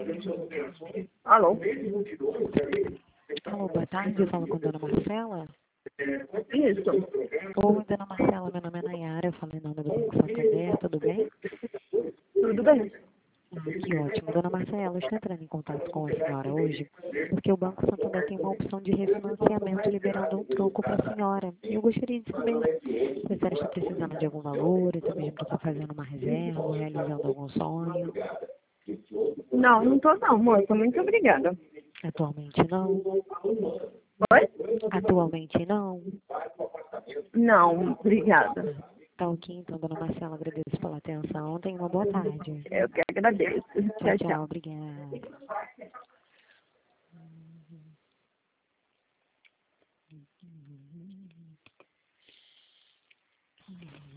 Alô? Alô, boa tarde, eu falo com a dona Marcela. Isso. Oi, dona Marcela, meu nome é Nayara, eu falo em nome do Banco Santander, tudo bem? Tudo bem? Que ótimo. Dona Marcela, eu estou entrando em contato com a senhora hoje, porque o Banco Santander tem uma opção de refinanciamento liberando um troco para a senhora. E eu gostaria de saber se a senhora está precisando de algum valor, até mesmo para estar fazendo uma reserva, realizando algum sonho. Não, não tô não, moça. Muito obrigada. Atualmente não. Oi? Atualmente não. Não, obrigada. Tá ok, então, dona Marcela, agradeço pela atenção. Tenha uma boa tarde. Eu que agradeço. Tchau, Tchau, tchau. tchau, obrigada.